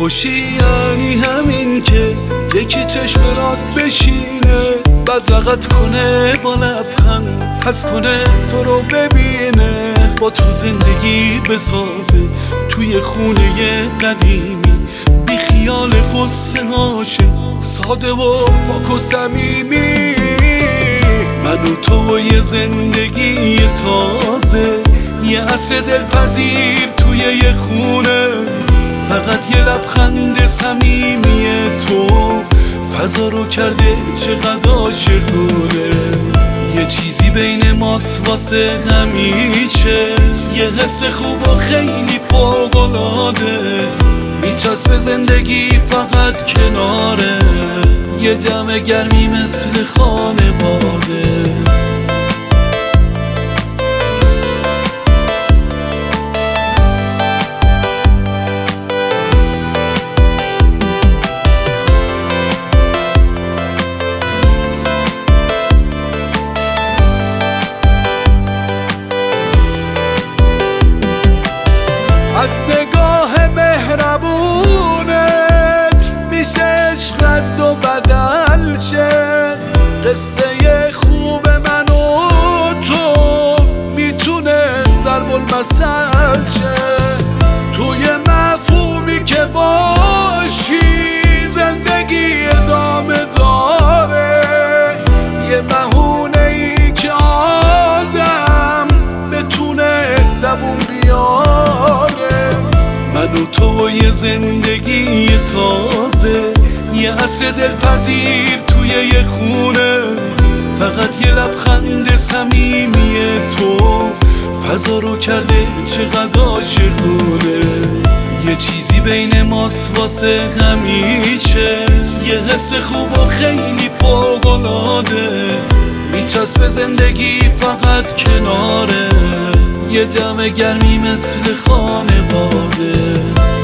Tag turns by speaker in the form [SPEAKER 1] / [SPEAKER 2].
[SPEAKER 1] خوشی یعنی همین که یکی چشم رات بشینه بعد رقت کنه با لبخند حس کنه تو رو ببینه با تو زندگی بسازه توی خونه قدیمی بی خیال قصه هاشه ساده و پاک و صمیمی من و تو و یه زندگی تازه یه عصر دلپذیر توی یه خونه فقط یه لبخند صمیمی تو فضا رو کرده چقدر عاشقونه یه چیزی بین ماست واسه همیشه یه حس خوب و خیلی فوق‌العاده میچسبه زندگی فقط کناره یه جمع گرمی مثل خانواده از نگاه مهربونت میشه عشق رد و بدل شه قصه خوب من و تو میتونه ضرب المثل شه توی مفهومی که باشی زندگی ادامه داره یه بهونه ای که آدم بتونه دووم بیاره من و تو و یه زندگی تازه یه عصر دلپذیر توی یه خونه فقط یه لبخند صمیمی تو فضا رو کرده چقدر عاشقونه یه چیزی بین ماست واسه همیشه یه حس خوب و خیلی فوق‌العاده میچسبه زندگی فقط کناره یه جمع گرمی مثل خانواده